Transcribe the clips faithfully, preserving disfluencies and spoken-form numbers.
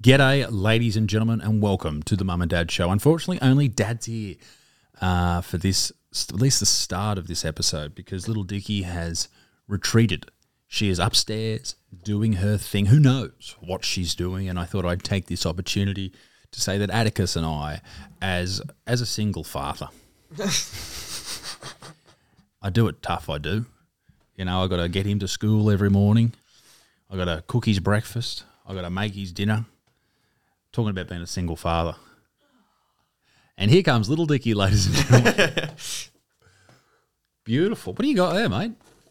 G'day, ladies and gentlemen, and welcome to the Mum and Dad Show. Unfortunately, only Dad's here uh, for this, at least the start of this episode, because little Dickie has retreated. She is upstairs doing her thing. Who knows what she's doing? And I thought I'd take this opportunity to say that Atticus and I, as as a single father, I do it tough. I do. You know, I got to get him to school every morning. I got to cook his breakfast. I got to make his dinner. Talking about being a single father. And here comes little Dickie, ladies and gentlemen. Beautiful. What do you got there, mate?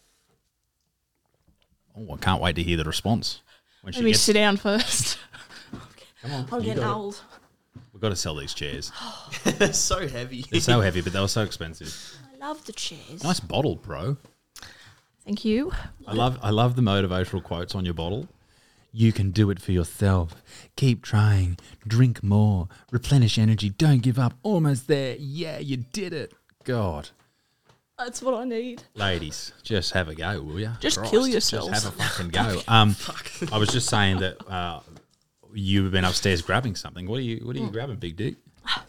Oh, I can't wait to hear the response. When Let me gets... sit down first. Come on. I'm getting old. We've got to sell these chairs. They're so heavy. They're so heavy, but they were so expensive. I love the chairs. Nice bottle, bro. Thank you. I love I love the motivational quotes on your bottle. You can do it for yourself. Keep trying. Drink more. Replenish energy. Don't give up. Almost there. Yeah, you did it. God. That's what I need. Ladies, just have a go, will you? Just Christ, kill yourselves. Just have a fucking go. Um, I was just saying that uh, you've been upstairs grabbing something. What are you What are you mm. grabbing, Big Dick?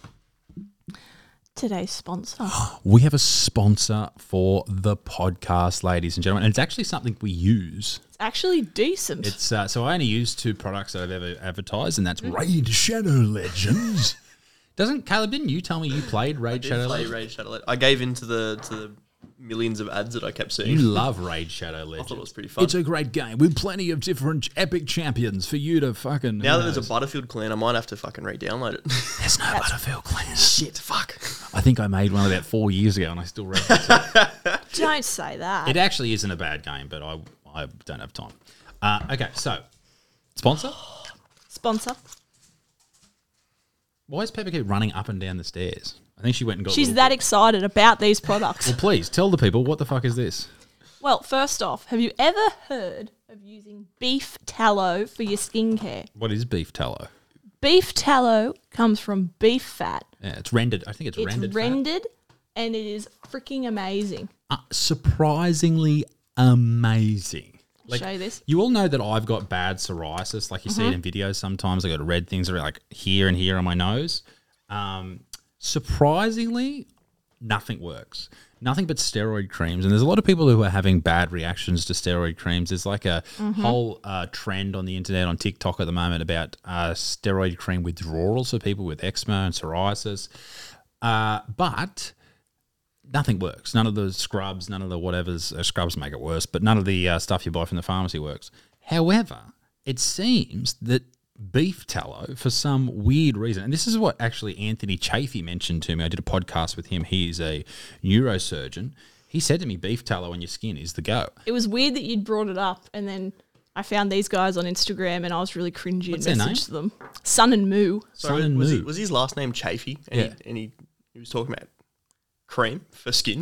Today's sponsor. We have a sponsor for the podcast, ladies and gentlemen, and it's actually something we use. It's actually decent. It's uh, so I only use two products that I've ever advertised, and that's mm. Raid Shadow Legends. Doesn't Caleb? Didn't you tell me you played Raid I did Shadow play Legends? Raid Shadow Legends. I gave in to the to the millions of ads that I kept seeing. You love Raid Shadow Legends. I thought it was pretty fun. It's a great game with plenty of different epic champions for you to fucking. Now that there's a Battlefield clan, I might have to fucking re-download it. There's no Battlefield clan. Shit, fuck. I think I made one about four years ago, and I still reference it. Don't say that. It actually isn't a bad game, but I I don't have time. Uh, okay, so sponsor. Sponsor. Why is Pepper keep running up and down the stairs? I think she went and got. She's that bit. excited about these products. Well, please tell the people what the fuck is this. Well, first off, have you ever heard of using beef tallow for your skincare? What is beef tallow? Beef tallow comes from beef fat. Yeah, it's rendered. I think it's, it's rendered. It's rendered, and it is freaking amazing. Uh, surprisingly amazing. Like, show you this. You all know that I've got bad psoriasis. Like you mm-hmm. see it in videos sometimes. I got red things that are like here and here on my nose. Um, surprisingly, nothing works. Nothing but steroid creams. And there's a lot of people who are having bad reactions to steroid creams. There's like a mm-hmm. whole uh, trend on the internet, on TikTok at the moment about uh, steroid cream withdrawals for people with eczema and psoriasis. Uh, but... nothing works. None of the scrubs, none of the whatever's uh, scrubs make it worse, but none of the uh, stuff you buy from the pharmacy works. However, it seems that beef tallow, for some weird reason, and this is what actually Anthony Chafee mentioned to me. I did a podcast with him. He's a neurosurgeon. He said to me, beef tallow on your skin is the go. It was weird that you'd brought it up, and then I found these guys on Instagram, and I was really cringy What's and their messaged them. Sun and Moo. So Sun and was, Moo. he, was his last name Chafee? And, yeah. he, and he, he was talking about cream for skin.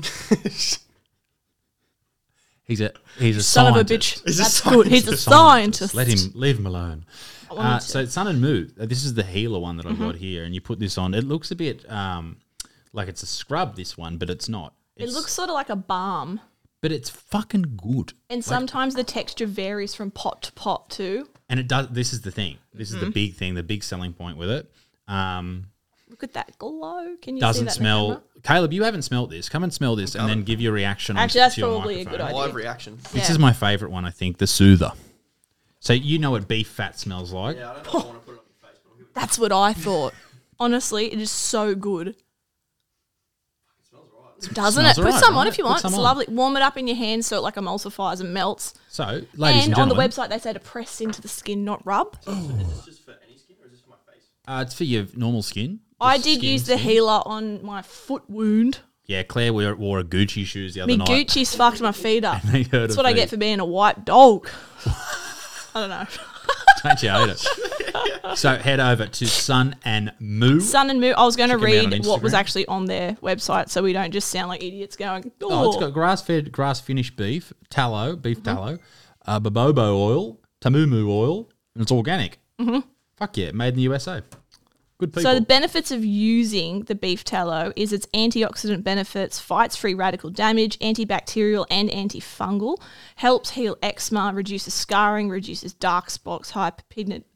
He's a he's a son scientist. of a bitch. He's That's a good. He's a scientist. Let him leave him alone. Uh, so Sun and Moo. This is the healer one that I've mm-hmm. got here, and you put this on. It looks a bit um, like it's a scrub. This one, but it's not. It's, it looks sort of like a balm. But it's fucking good. And like, sometimes the texture varies from pot to pot too. And it does. This is the thing. This mm-hmm. is the big thing. The big selling point with it. Um, Look at that glow. Can you doesn't see that smell. Caleb, you haven't smelt this. Come and smell this, and then give your reaction. Actually, on, that's to your probably a microphone. good idea. Live reaction. This yeah. is my favourite one, I think, the Soother. So you know what beef fat smells like. Yeah, I don't know if I want to put it on your face, but I'll give it That's what I thought. Honestly, it is so good. It smells right. Doesn't Smells it? Put right, some right? on if you Put want. some It's on. lovely. Warm it up in your hands so it like emulsifies and melts. So, ladies and, and on the gentlemen. website they say to press into the skin, not rub. Is this just for any skin or is this for my face? Uh, it's for your normal skin. I Just did skin, use the skin. healer on my foot wound. Yeah, Claire wore, wore a Gucci shoes the other Me night. Gucci's fucked my feet up. They hurt That's her what I feet. get for being a white dog. I don't know. Don't you hate it? So head over to Sun and Moo. Sun and Moo. I was going to Check 'em out on read what was Instagram. actually on their website so we don't just sound like idiots going, oh, Oh, it's got grass-fed, grass-finished beef, tallow, beef Mm-hmm. tallow, uh, babobo oil, tamumu oil, and it's organic. Mm-hmm. Fuck yeah, made in the U S A. Good people. So the benefits of using the beef tallow is its antioxidant benefits, fights free radical damage, antibacterial and antifungal, helps heal eczema, reduces scarring, reduces dark spots, hyperpigment,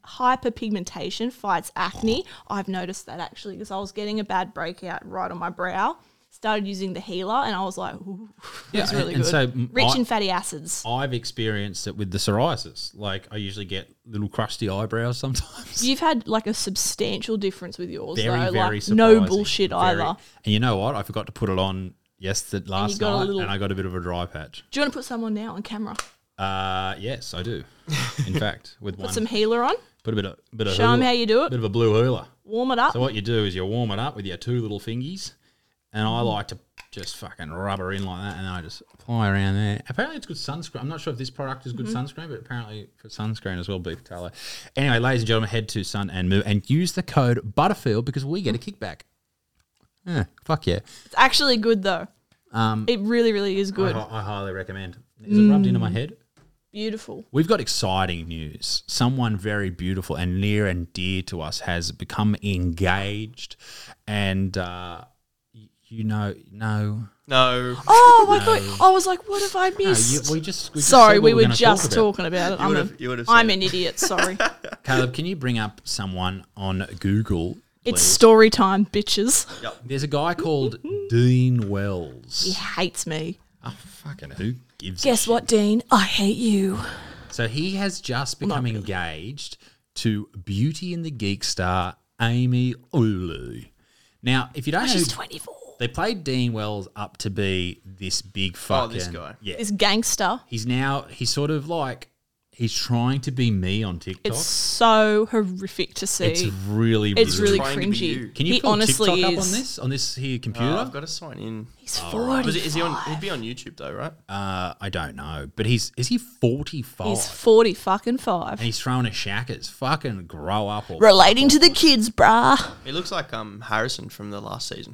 hyperpigmentation fights acne. I've noticed that actually because I was getting a bad breakout right on my brow. Started using the healer and I was like, ooh, Yeah, it's really and, good. and so Rich I, in fatty acids. I've experienced it with the psoriasis. Like I usually get little crusty eyebrows sometimes. You've had like a substantial difference with yours, very, though. very like surprising. no bullshit Very- either. And you know what? I forgot to put it on yesterday last got a night, little- and I got a bit of a dry patch. Do you want to put some on now on camera? Uh, yes, I do. In fact, with Put one, some healer on. put a bit of bit of Show 'em hula- how you do it. Bit of a blue hula. Warm it up. So what you do is you warm it up with your two little fingies, and I like to just fucking rub her in like that, and then I just apply around there. Apparently it's good sunscreen. I'm not sure if this product is good Mm-hmm. sunscreen, but apparently for sunscreen as well, beef tallow. Anyway, ladies and gentlemen, head to Sun and Moo and use the code Butterfield because we get a kickback. Yeah, fuck yeah. It's actually good though. Um, It really, really is good. I, I highly recommend. Is it rubbed into my head? Beautiful. We've got exciting news. Someone very beautiful and near and dear to us has become engaged, and uh, y- you know, no, No. Oh my god! I was like, what have I no, you, missed? we just we just Sorry, said what we were gonna just talk about. talking about it. I'm, would've- a, you would've I'm said an idiot. Sorry. Caleb, can you bring up someone on Google? It's please? story time, bitches. Yep. There's a guy called Dean Wells. He hates me. Oh, fucking who gives? a Guess shit? what, Dean? I hate you. So he has just become engaged to Beauty and the Geek star Amy Ulu. Now, if you don't know, She's who- twenty-four. they played Dean Wells up to be this big fucking. Oh, this guy. Yeah. This gangster. He's now he's sort of like he's trying to be me on TikTok. It's so horrific to see. It's really, It's really Trying to be cringy. you. Can you he pull honestly TikTok is. up on this on this here computer? Uh, I've got to sign in. He's forty. Was it, is he on? He'd be on YouTube though, right? Uh, I don't know, but he's is he forty five? He's forty fucking five. And he's throwing a shackers. Fucking grow up. Or Relating to the kids, brah. He looks like um Harrison from the last season.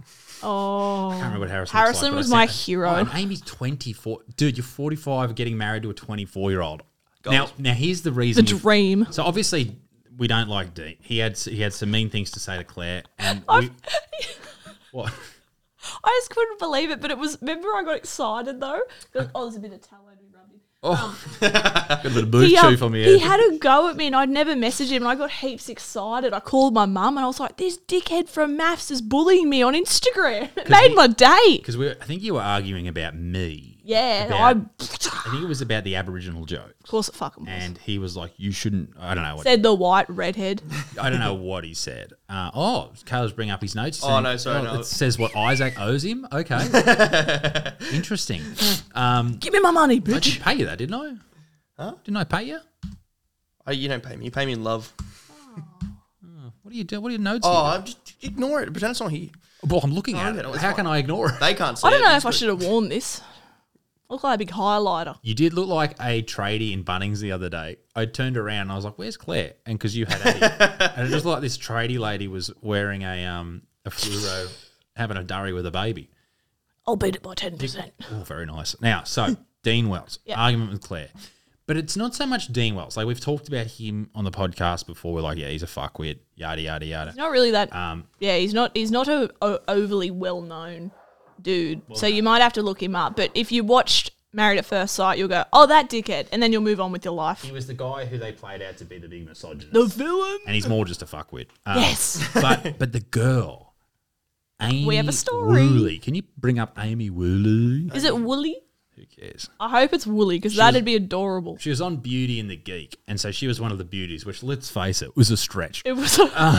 Oh. I can't remember what Harrison. Harrison looks like, was but I my sent- hero. Oh, and Amy's twenty four. Dude, you're forty five, getting married to a twenty four year old. Now, Goals. now here's the The reason. you- dream. So obviously we don't like Dean. He had he had some mean things to say to Claire, and we, what? I just couldn't believe it, but it was. Remember, I got excited though. Like, oh, there's a bit of tallow to be rubbed in. Oh, got a bit of booth He, um, chew from me. he had a go at me, and I'd never messaged him, and I got heaps excited. I called my mum, and I was like, "This dickhead from maths is bullying me on Instagram." It made he- my day. because we. I think you were arguing about me. Yeah, about- I. I think it was about the Aboriginal joke, Of course, it fucking was. and he was like, "You shouldn't." I don't know what. Said the white redhead. I don't know what he said. Uh, oh, Caleb's bringing up his notes. Oh, saying- no, sorry, no. It says what Isaac owes him. Okay, interesting. Um, Give me my money, I bitch. did pay you that, didn't I? Huh? Didn't I pay you? Oh, you don't pay me. You pay me in love. What do you do? What are your notes? Oh, here? I'm just ignore it. Pretend it's not here. Well, I'm looking Oh, at yeah, it. no, it's How fine. can I ignore it? They can't see I don't it. know It's if I good. should have worn this. Look like a big highlighter. You did look like a tradie in Bunnings the other day. I turned around and I was like, "Where's Claire?" And because you had a, and it just looked like this tradie lady was wearing a um a fluoro, having a durry with a baby. I'll beat it by ten percent. Oh, very nice. Now, so Dean Wells, Yeah. argument with Claire. But it's not so much Dean Wells. Like, we've talked about him on the podcast before. We're like, yeah, he's a fuckwit, yada, yada, yada. He's not really that. Um, Yeah, he's not. He's not a, a overly well known dude. So you might have to look him up. But if you watched Married at First Sight, you'll go, "Oh, that dickhead," and then you'll move on with your life. he was the guy who they played out to be the big misogynist. The villain. And he's more just a fuckwit. Um, Yes. But but the girl, Amy We have a story. Woolley. Can you bring up Amy Woolley? Is it Woolly? Who cares? I hope it's Woolly because that'd be adorable. She was on Beauty and the Geek, and so she was one of the beauties, which, let's face it, was a stretch. It was.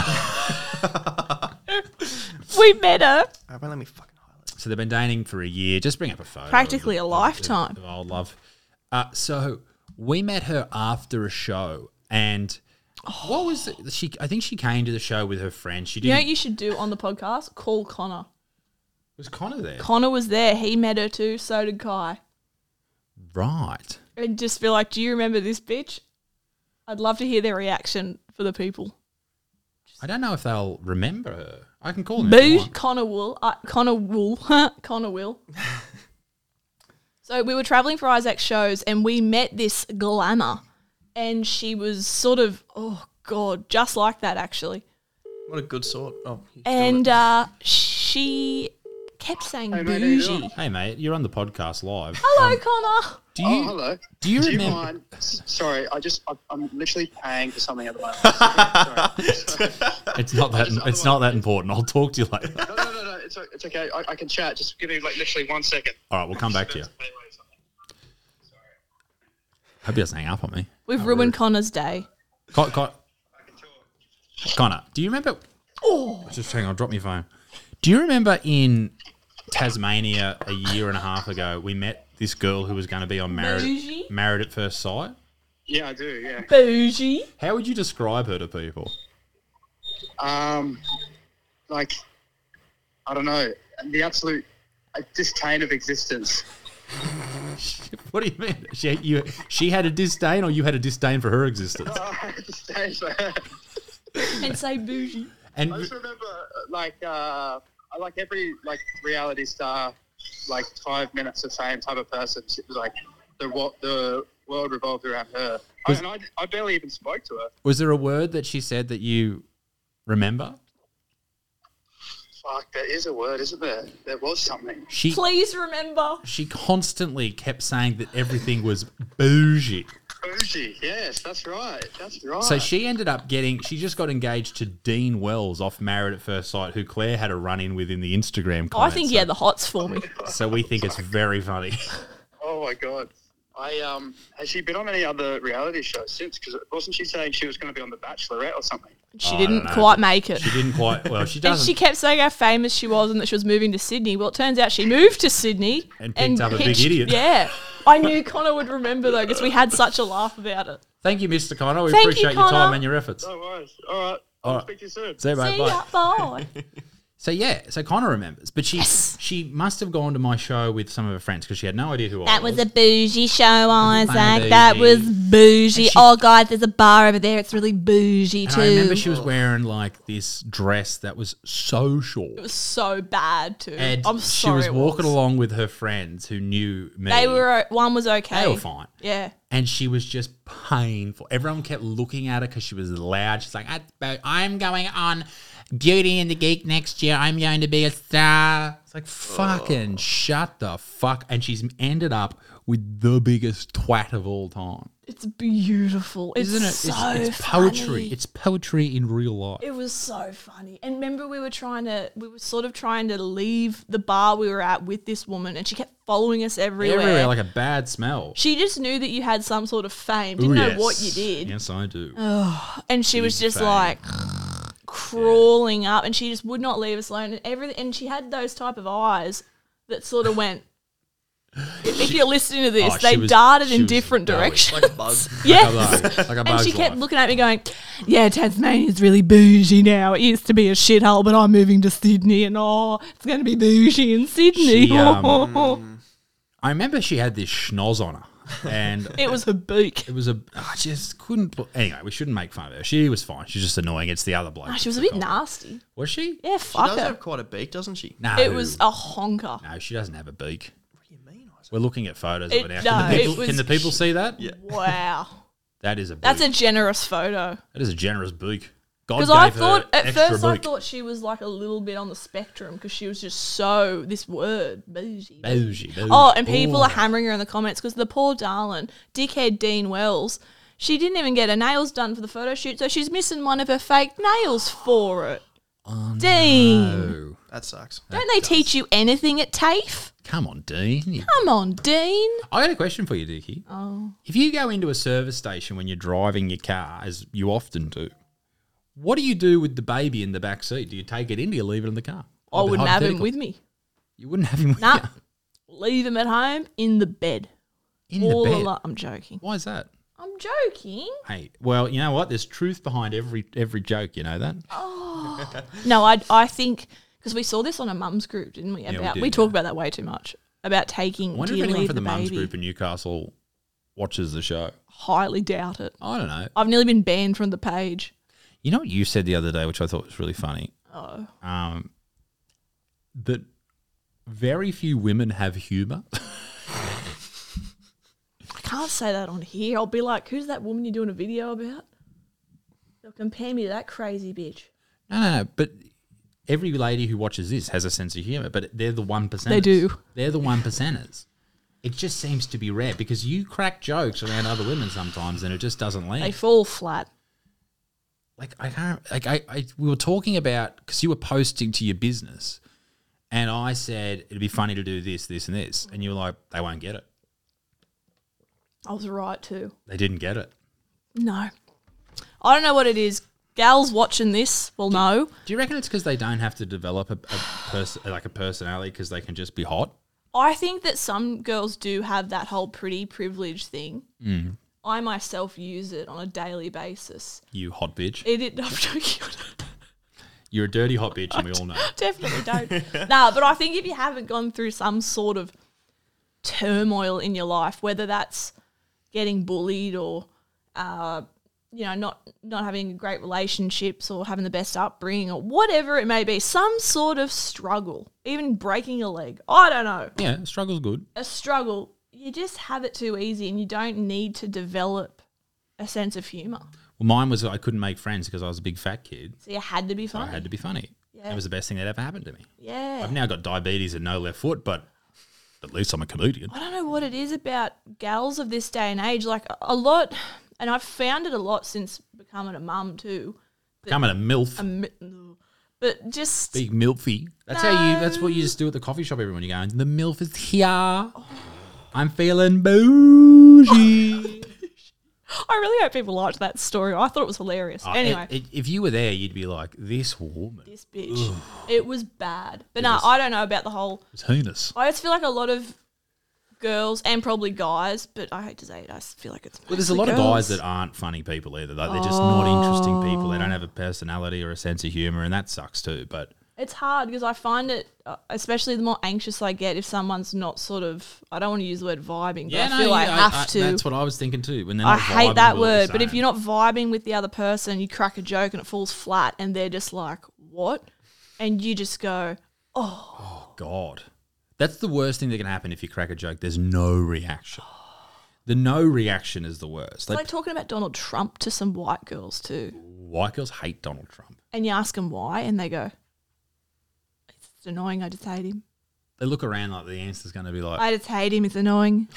We met her. Alright, well, let me fucking highlight. So they've been dating for a year. Just bring up a photo. Practically of- a of- lifetime. Of old love. Uh, so we met her after a show, and what was it? She? I think she came to the show with her friend. She You know didn't. what you should do on the podcast? Call Connor. was Connor there? Connor was there. He met her too. So did Kai. Right. And just be like, "Do you remember this bitch?" I'd love to hear their reaction for the people. I don't know if they'll remember her. I can call them. if you Boo, want. Connor Wool. Uh, Connor Wool. Connor Will. So we were traveling for Isaac's shows and we met this glamour. And she was sort of, oh God, just like that actually. What a good sort. Oh, he's doing And it. uh, she kept saying Hey, mate, how you bougie. doing? Hey, mate, you're on the podcast live. Hello, Connor. Do Oh, you hello. do you Do you remember? mind? S- Sorry, I just I, I'm literally paying for something at the moment. Sorry. Sorry. It's not that. just- It's not that important. I'll talk to you later. No, no, no, no. It's o- it's okay. I, I can chat. Just give me like literally one second. All right, we'll come back to you. Hope he doesn't hang up on me. We've ruined Connor's day. Con- Con- Connor, do you remember? Oh, just hang on. Drop my phone. Do you remember in Tasmania a year and a half ago we met this girl who was going to be on Married Bougie? Married at First Sight? Yeah, I do. Yeah. Bougie. How would you describe her to people? Um, like I don't know, the absolute uh, disdain of existence. What do you mean? She you she had a disdain, or you had a disdain for her existence? Oh, disdain for her. And say bougie. And I just remember, uh, like, uh, I like every like reality star, like five minutes of fame type of person. She was like the what the world revolved around her, I, Was- and I, I barely even spoke to her. was there a word that she said that you remember? Fuck, there is a word, isn't there? There was something. She Please remember. she constantly kept saying that everything was bougie. Bougie, yes, that's right, that's right. So she ended up getting, she just got engaged to Dean Wells off Married at First Sight, who Claire had a run in with in the Instagram comments. Oh, I think he had the hots for me. So we think it's very funny. Oh my god. I um has she been on any other reality shows since? Because wasn't she saying she was going to be on The Bachelorette or something? She I didn't don't know. quite make it. She didn't quite, well, she And doesn't. she kept saying how famous she was and that she was moving to Sydney. Well, it turns out she moved to Sydney And picked up a big hitched- idiot. Yeah. I knew Connor would remember though because we had such a laugh about it. Thank you, Mister Connor. We Thank you, appreciate your time Connor. and your efforts. No worries. All right. I'll All right. speak to you soon. See you, mate. See Bye. ya, bye. So yeah, so Connor remembers, but she Yes. she must have gone to my show with some of her friends because she had no idea who I That was. was a bougie show, Isaac. bougie. That was bougie. And she- Oh, guys, there's a bar over there. It's really bougie and too. I remember she was wearing like this dress that was so short. It was so bad too. And I'm she sorry. was it walking was. along with her friends who knew me. They were. One was okay. They were fine. Yeah. And she was just painful. Everyone kept looking at her because she was loud. She's like, "I- I'm going on Beauty and the Geek next year. I'm going to be a star." It's like, fucking shut the fuck. And she's ended up with the biggest twat of all time. It's beautiful. It's Isn't it? so it's, it's poetry. funny. It's poetry in real life. It was so funny. And remember we were trying to we were sort of trying to leave the bar we were at with this woman and she kept following us everywhere. Everywhere, like a bad smell. she just knew that you had some sort of fame. Didn't Ooh, know yes. what you did. Yes, I do. And she was Big just fame. like crawling up and she just would not leave us alone and everything and she had those type of eyes that sort of went if if you're listening to this, Oh, she they was- darted she in was different going. directions. Like a bug. Yes. Like a bug. Like a And bug's she kept life. looking at me going, yeah, Tasmania's really bougie now. It used to be a shithole, but I'm moving to Sydney and oh, it's going to be bougie in Sydney. She, um, I remember she had this schnoz on her. And It was her beak. it was a. I just couldn't. put- Anyway, we shouldn't make fun of her. She was fine. She's just annoying. It's the other bloke. Oh, she was a that's bit the problem. nasty. Was she? Yeah, She fuck does her. have quite a beak, doesn't she? No. It was a honker. No, she doesn't have a beak. What do you mean? Isaac? We're looking at photos It- of it now. no, Can, the it people, was- can the people see that? Yeah. Wow. That is a beak. That's a generous photo. That is a generous beak. God Because gave I her thought, at extra first, I beak. thought she was like a little bit on the spectrum because she was just so, this word, bougie. Bougie, bougie. Oh, and people Ooh. are hammering her in the comments because the poor darling, dickhead Dean Wells, she didn't even get her nails done for the photo shoot, so she's missing one of her fake nails for it. Oh, Dean. no. That sucks. Don't they teach you anything at TAFE? Come on, Dean. You- Come on, Dean. I got a question for you, Dickie. Oh. If you go into a service station when you're driving your car, as you often do, what do you do with the baby in the back seat? Do you take it in? Do you leave it in the car? I wouldn't have him Hypothetical. with me. You wouldn't have him with Nah. you? Leave him at home in the bed. In All the bed? alone. I'm joking. Why is that? I'm joking. Hey, well, you know what? There's truth behind every every joke. You know that? No, I I think because we saw this on a mums group, didn't we? we About did, we yeah. talked about that way too much. About taking. I wonder do if you anyone leave from the, the mums baby? group in Newcastle watches the show. Highly doubt it. I don't know. I've nearly been banned from the page. You know what you said the other day, which I thought was really funny? Oh, Um, that very few women have humour. I can't say that on here. I'll be like, who's that woman you're doing a video about? They'll compare me to that crazy bitch. No, no, no. But every lady who watches this has a sense of humor, but they're the one percenters. They do. They're the one percenters. It just seems to be rare because you crack jokes around other women sometimes and it just doesn't land. They fall flat. Like I can't. Like I, I we were talking about because you were posting to your business, and I said it'd be funny to do this, this, and this, and you were like, they won't get it. I was right too. They didn't get it. No. I don't know what it is. Gals watching this will know. Do you reckon it's because they don't have to develop a, a person like a personality because they can just be hot? I think that some girls do have that whole pretty privilege thing. Mm. I myself use it on a daily basis. You hot bitch. It, it, I'm joking. You're a dirty hot bitch, and we all know. Definitely don't. Nah, but I think if you haven't gone through some sort of turmoil in your life, whether that's getting bullied or, uh, you know, not not having great relationships or having the best upbringing or whatever it may be, some sort of struggle, even breaking a leg. I don't know. Yeah, struggle's good. A struggle, you just have it too easy and you don't need to develop a sense of humour. Well, mine was I couldn't make friends because I was a big fat kid. So you had to be So funny. I had to be funny. Yeah. It was the best thing that ever happened to me. Yeah. I've now got diabetes and no left foot, but at least I'm a comedian. I don't know what it is about gals of this day and age. Like a- a lot, and I've found it a lot since becoming a mum too. Becoming a MILF. A mi- but just Big milfy. That's how you. That's what you just do at the coffee shop. Everyone, you're going. The milf is here. I'm feeling bougie. I really hope people liked that story. I thought it was hilarious. Uh, anyway, it- it- if you were there, you'd be like, this woman this bitch, it was bad. But It no, was- I don't know about the whole. is heinous. I just feel like a lot of girls and probably guys, but I hate to say it, I just feel like it's. Well, there's a mostly lot of guys girls. that aren't funny people either. Like, they're just not interesting people. They don't have a personality or a sense of humor, and that sucks too. But It's hard because I find it, uh, especially the more anxious I get, if someone's not sort of, I don't want to use the word vibing, but yeah, I feel no, I yeah, have to. That's what I was thinking too. When they're I not hate vibing, that we're all the word, but if same. you're not vibing with the other person, you crack a joke and it falls flat and they're just like, what? And you just go, Oh, God. That's the worst thing that can happen if you crack a joke. There's no reaction. The no reaction is the worst. it's Like, like talking about Donald Trump to some white girls too. white girls hate Donald Trump. And you ask them why and they go, it's annoying, I just hate him. They look around like the answer's going to be like, I just hate him, it's annoying.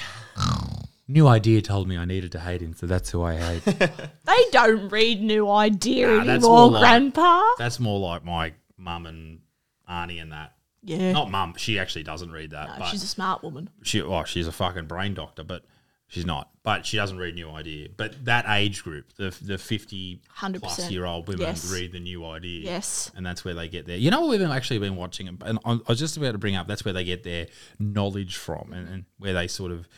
new idea told me I needed to hate him, so that's who I hate. They don't read New Idea Nah, that's anymore, more like- Grandpa. That's more like my mum and Arnie and that. Yeah. Not mum. She actually doesn't read that. No, but she's a smart woman. she, oh, she's a fucking brain doctor, but she's not. But she doesn't read New Idea. But that age group, the the fifty one hundred plus percent. year old women Yes. read the New Idea. Yes. And that's where they get their. You know what we've been actually been watching, and I was just about to bring up. That's where they get their knowledge from, and, and where they sort of,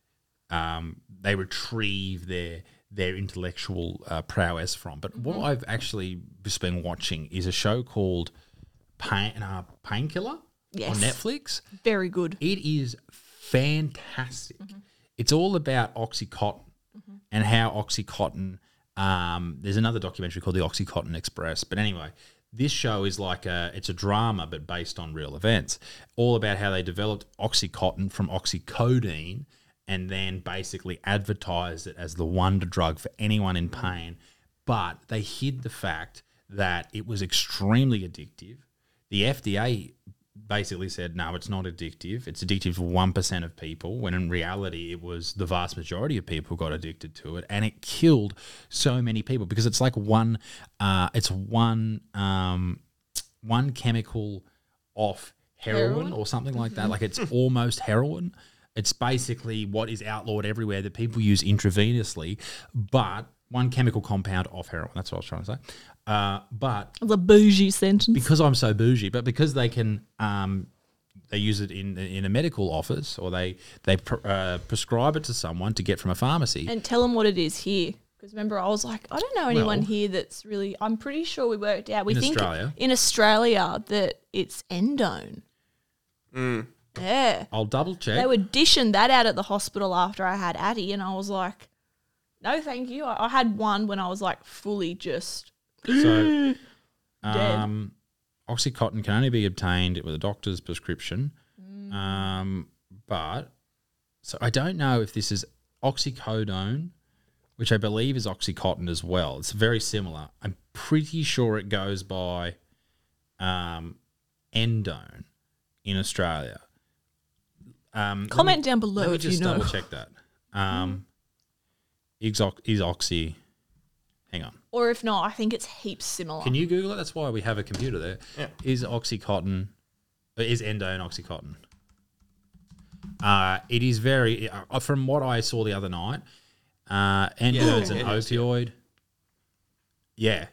um, they retrieve their their intellectual uh, prowess from. But what Mm-hmm. I've actually just been watching is a show called Pain uh, Painkiller Yes. on Netflix. Very good. It is fantastic. It's all about Oxycontin and how Oxycontin. Um, there's another documentary called The Oxycontin Express. But anyway, this show is like a it's a drama, but based on real events. All about how they developed Oxycontin from oxycodone, and then basically advertised it as the wonder drug for anyone in pain. But they hid the fact that it was extremely addictive. The F D A basically said, no, it's not addictive. It's addictive for one percent of people, when in reality it was the vast majority of people got addicted to it. And it killed so many people because it's like one, uh, it's one, um, one chemical off heroin, Heroin? or something like that. Like it's almost heroin. It's basically what is outlawed everywhere that people use intravenously, but one chemical compound off heroin. That's what I was trying to say. Uh, but The bougie sentence. because I'm so bougie, but because they can, um, they use it in in a medical office, or they they pr- uh, prescribe it to someone to get from a pharmacy. And tell them what it is here. Because remember, I was like, I don't know anyone Well- here that's really. I'm pretty sure we worked out. We In think Australia? in Australia that it's endone. Mm. Yeah, I'll double check. they were dishing that out at the hospital after I had Addie, and I was like, no, thank you. I, I had one when I was like fully just So, Dead. um, Oxycontin can only be obtained with a doctor's prescription. Um, but so I don't know if this is oxycodone, which I believe is Oxycontin as well. It's very similar. I'm pretty sure it goes by um, Endone in Australia. Um, Comment let me- down below Let me if just you know. double check that. Um, is, ox- is Oxy? Hang on. Or if not, I think it's heaps similar. Can you Google it? That's why we have a computer there. Yeah. Is Oxycontin, uh, is Endone Oxycontin? Uh, it is very, uh, from what I saw the other night, uh, Endone's Yeah, an it is, yeah. opioid. Yeah,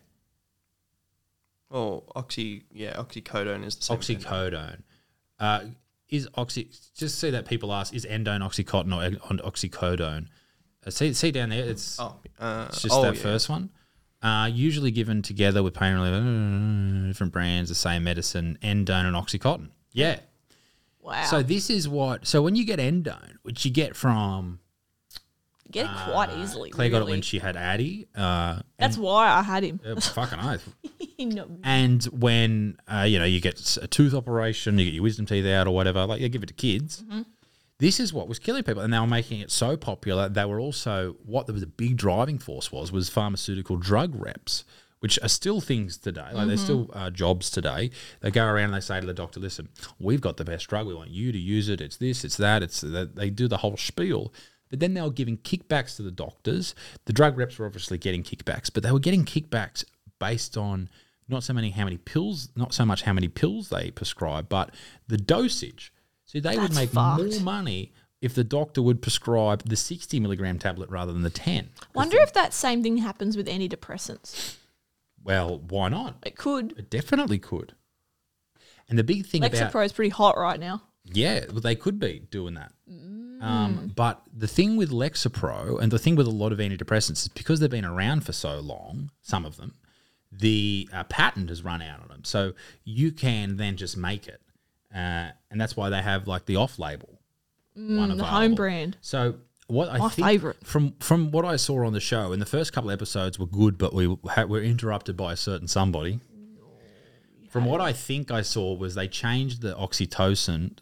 Oh, oxy, yeah, oxycodone is the same thing. oxycodone. Uh, is oxy, just see that people ask, is Endone Oxycontin or on oxycodone? Uh, see, see down there, it's, Oh, uh, it's just oh, that yeah. first one. Uh, usually given together with pain relief, uh, different brands, the same medicine, Endone and Oxycontin. Yeah. Wow. So this is what. So when you get Endone, which you get from You get it quite easily. Claire got it really. when she had Addie. Uh, That's why I had him. uh, fucking oath. No. And when uh, you know you get a tooth operation, you get your wisdom teeth out or whatever, like they give it to kids. Mm-hmm. This is what was killing people, and they were making it so popular. They were also what there was a big driving force was was pharmaceutical drug reps, which are still things today. Like they're still uh, jobs today. They go around and they say to the doctor, "Listen, we've got the best drug. We want you to use it. It's this, it's that. It's that." They do the whole spiel. But then they were giving kickbacks to the doctors. The drug reps were obviously getting kickbacks, but they were getting kickbacks based on not so many how many pills, not so much how many pills they prescribe, but the dosage. So they would That's make fucked. more money if the doctor would prescribe the sixty milligram tablet rather than the ten. Wonder if that same thing happens with antidepressants. Well, why not? It could. It definitely could. And the big thing about Lexapro is pretty hot right now. yeah, well, they could be doing that. Mm. Um, but the thing with Lexapro and the thing with a lot of antidepressants is because they've been around for so long, some of them, the uh, patent has run out on them. So you can then just make it. Uh, and that's why they have like the off-label one Mm, the home available. brand. So what I My think favourite. from from what I saw on the show, and the first couple of episodes were good, but we ha- were interrupted by a certain somebody. From what I think I saw was they changed the oxytocin,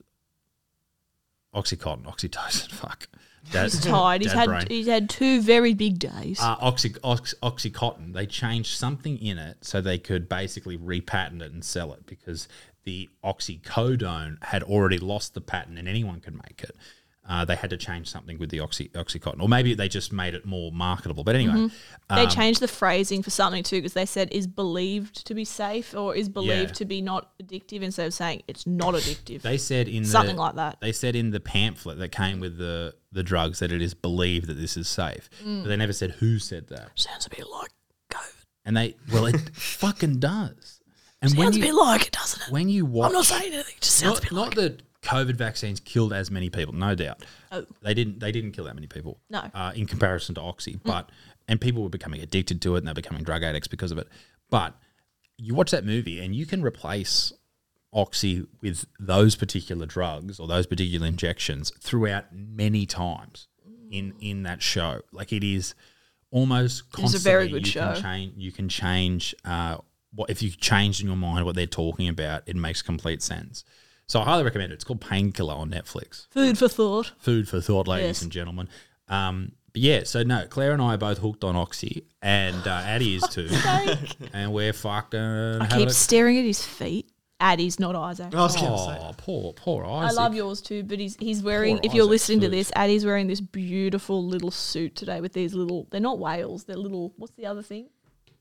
oxycontin, oxytocin. Fuck, Dad- He's tired. He's dad had brain. he's had two very big days. Uh, oxy, ox, oxycontin. They changed something in it so they could basically repatent it and sell it because the oxycodone had already lost the patent and anyone could make it. Uh, they had to change something with the oxy, oxycontin, or maybe they just made it more marketable. But anyway, Mm-hmm. they um, changed the phrasing for something too because they said is believed to be safe or is believed Yeah. to be not addictive instead of saying it's not addictive. they said in Something the, like that. They said in the pamphlet that came with the the drugs that it is believed that this is safe, Mm. but they never said who said that. Sounds a bit like COVID. And they well, it fucking does. And when Sounds a you bit like it, doesn't it? when you watch, I'm not saying anything. It just sounds not, a bit not like it. that COVID vaccines killed as many people, no doubt. Oh. They didn't. They didn't kill that many people. No. Mm. uh, in comparison to Oxy, but and people were becoming addicted to it, and they're becoming drug addicts because of it. But you watch that movie, and you can replace Oxy with those particular drugs or those particular injections throughout many times in in that show. Like it is almost It is a constantly. very good you show. Can change, you can change. Uh, what if you change in your mind what they're talking about? It makes complete sense. So I highly recommend it. It's called Painkiller on Netflix. Food for thought. Food for thought, ladies Yes. and gentlemen. Um, but yeah, so no, Claire and I are both hooked on Oxy, and uh, Addie is too, and we're fucking. I having keep a- staring at his feet. Addie's, not Isaac. I was going to say. Oh, poor, poor I Isaac. love yours too, but he's he's wearing. Poor if you're Isaac's listening to food. this, Addie's wearing this beautiful little suit today with these little. They're not whales. They're little. What's the other thing?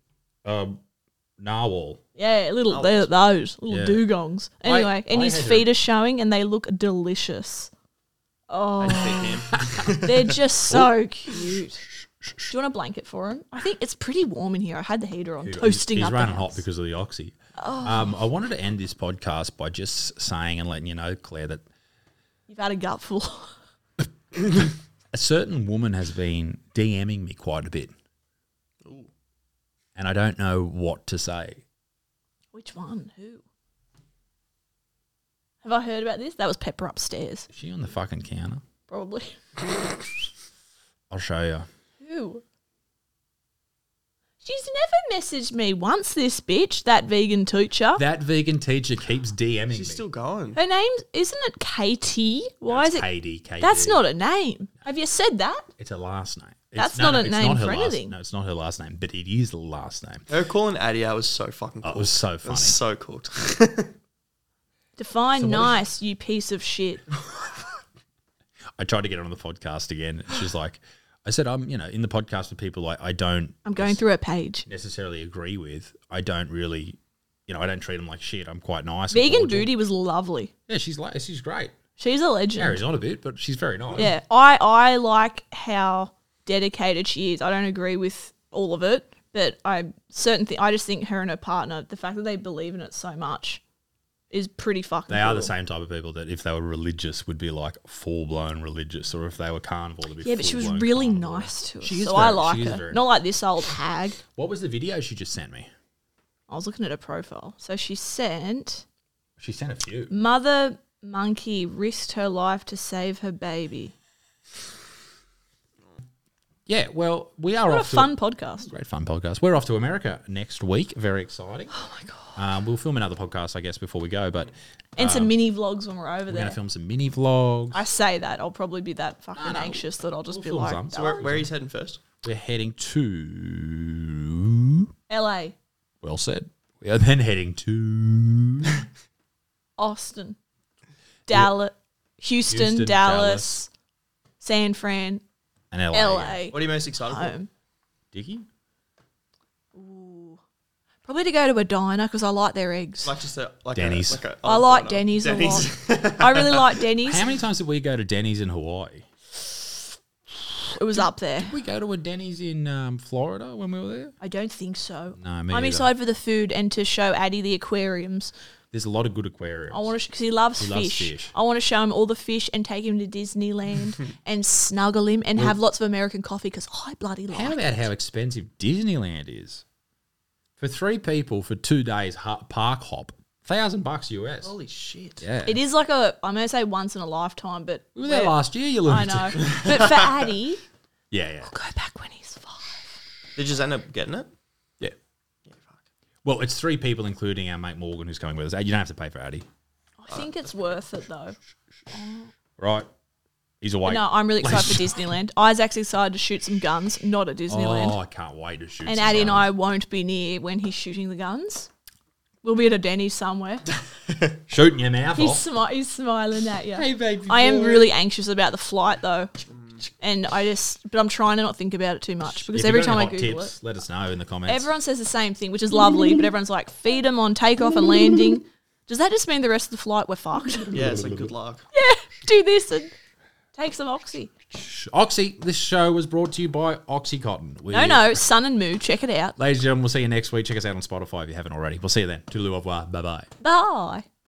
Um, narwhal. Yeah, little. They're those little Yeah. dugongs. Anyway, and I his had feet are showing, and they look delicious. Oh, Pick him. they're just so cute. Do you want a blanket for him? I think it's pretty warm in here. I had the heater on, toasting he's, up He's running the hot house. because of the Oxy. Oh. Um, I wanted to end this podcast by just saying and letting you know, Claire, that You've had a gutful. a certain woman has been DMing me quite a bit. And I don't know what to say. Which one? Who? Have I heard about this? That was Pepper upstairs, Is she on the fucking counter? probably. I'll show you. Who? She's never messaged me once, this bitch, that vegan teacher. That vegan teacher keeps DMing me. She's still going. Her name, isn't it Katie? Why That's is it? Katie, K D. That's not a name. Have you said that? It's a last name. That's not a it's name her for last- anything. No, it's not her last name, but it is the last name. Her calling Addie out was so fucking cool. Oh, it was so It funny. was so cool. Define So what- nice, you piece of shit. I tried to get her on the podcast again. And she's like, I said, I'm, you know, in the podcast with people like I don't I'm going through a page. necessarily agree with. I don't really, you know, I don't treat them like shit. I'm quite nice. and Vegan cordial. Booty was lovely. Yeah, she's like, she's great. She's a legend. Carries on a bit, but she's very nice. Yeah, I I like how dedicated she is. I don't agree with all of it, but I certain thi- I just think her and her partner, the fact that they believe in it so much, is pretty fucking. They are cool. the same type of people that if they were religious would be like full blown religious, or if they were carnivore, they'd be Yeah, but she was full-blown really carnivore. nice to us, She is so very- I like she is her. very Not like this old hag. What was the video she just sent me? I was looking at her profile. So she sent She sent a few. mother monkey risked her life to save her baby. Yeah, well, we are What a off to fun podcast. great fun podcast. We're off to America next week. Very exciting. Oh my god! Um, we'll film another podcast, I guess, before we go. But And some mini vlogs when we're over we're there. going to film some mini vlogs. I say that I'll probably be that fucking Ah, no. anxious that I'll just We'll be film like, some. So where, where are you heading first? We're heading to. L A, Well said. We are then heading to. Austin, Dallas, Houston, Houston, Dallas, San Fran, And L A. L A, What are you most excited for? home. Dickie? Probably to go to a diner because I like their eggs. Like just a like Denny's. A, like a, I oh, like no. Denny's, Denny's. a lot. I really like Denny's. How many times did we go to Denny's in Hawaii? It was up there. Did we go to a Denny's in um, Florida when we were there? I don't think so. No, me I'm either. excited for the food and to show Addie the aquariums. There's a lot of good aquariums. I want to because he loves He loves fish. fish. I want to show him all the fish and take him to Disneyland and snuggle him and have lots of American coffee because I bloody like How it. about how expensive Disneyland is? For three people for two days, ha- park hop, thousand bucks U S. Holy shit. Yeah, It is like a I'm gonna say once in a lifetime, but We were there we're- last year. You I lunatic. know. But for Addie, Yeah, yeah, go back when he's five. Did you just end up getting it? yeah. Well, it's three people, including our mate Morgan, who's coming with us. You don't have to pay for Addy, I think it's worth it though. right? He's awake. No, I'm really excited for Disneyland. Isaac's excited to shoot some guns, not at Disneyland. Oh, I can't wait to shoot. and some Addie and guns. I won't be near when he's shooting the guns. We'll be at a Denny's somewhere. shooting your mouth He's, off. smi- he's smiling at you. Hey, baby I am boy. really anxious about the flight though. And I just, but I'm trying to not think about it too much because If you every got time I any hot Google tips, it, let us know in the comments. everyone says the same thing, which is lovely, but everyone's like, feed them on takeoff and landing. Does that just mean the rest of the flight we're fucked? Yeah, it's like good luck. Yeah, do this and take some Oxy. Oxy. This show was brought to you by Oxycontin. We- No, no, Sun and Moo, check it out. Ladies and gentlemen, we'll see you next week. Check us out on Spotify if you haven't already. We'll see you then. Toodaloo, au revoir. Bye bye. Bye.